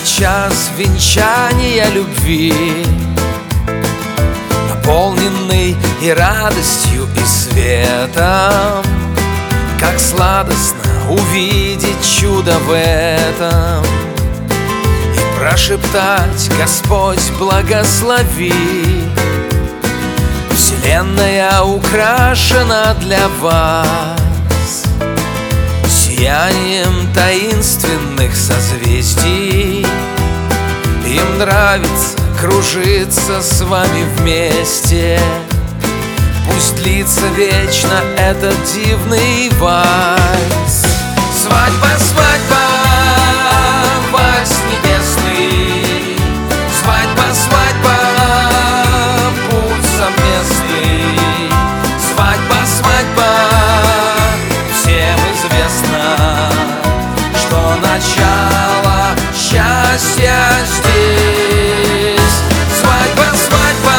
час венчания любви, наполненный и радостью, и светом. Как сладостно увидеть чудо в этом и прошептать: Господь, благослови. Вселенная украшена для вас сиянием таинственных созвездий. Им нравится кружиться с вами вместе. Пусть длится вечно этот дивный вальс. Свадьба, свадьба, вальс небесный. Свадьба, свадьба, путь совместный. Свадьба, свадьба, всем известно, что начало счастья здесь. Свадьба, свадьба,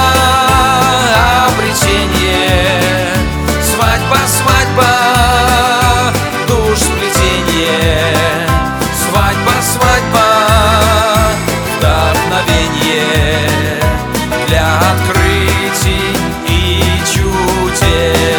обретение. Свадьба, свадьба, душ сплетение. Свадьба, свадьба, вдохновение для открытий и чудес.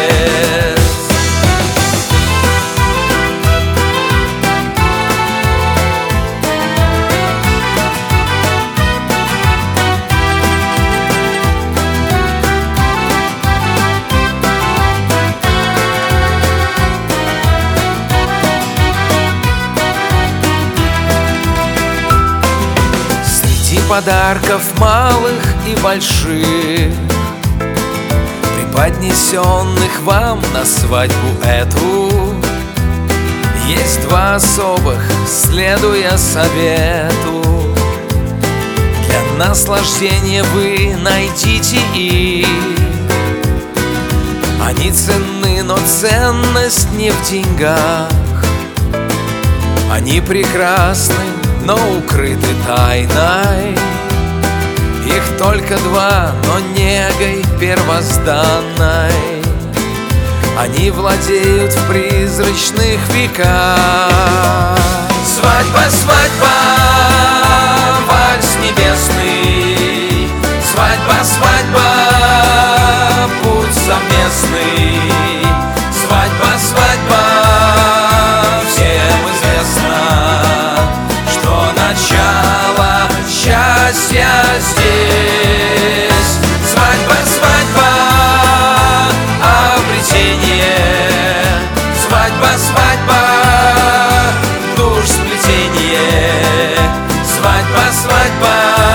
Подарков малых и больших, преподнесенных вам на свадьбу эту, есть два особых, следуя совету. Для наслаждения вы найдите их. Они ценны, но ценность не в деньгах. Они прекрасны, но укрыты тайной. Их только два, но негой первозданной. Они владеют в призрачных веках. Свадьба, свадьба, вальс небесный. Свадьба, свадьба, путь совместный. Свадьба, свадьба, всем известно, что начало счастья здесь. Свадьба, свадьба, обретение. Свадьба, свадьба, душ сплетение. Свадьба, свадьба,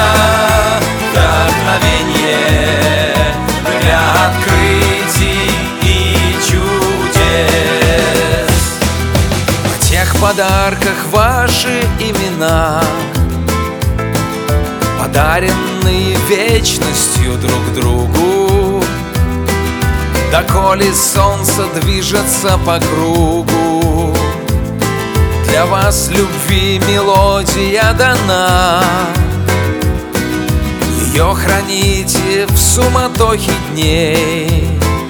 вдохновение для открытий и чудес. В тех подарках ваши имена, подаренные вечностью друг другу. Доколе солнце движется по кругу, для вас любви мелодия дана. Ее храните в суматохе дней.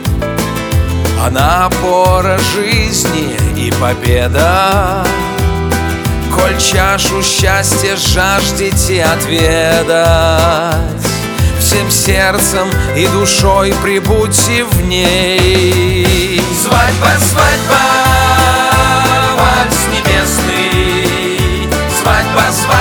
Она опора жизни и победа. Коль чашу счастья жаждете отведать, всем сердцем и душой прибудьте в ней. Свадьба, свадьба, вальс небесный. Свадьба, свадьба,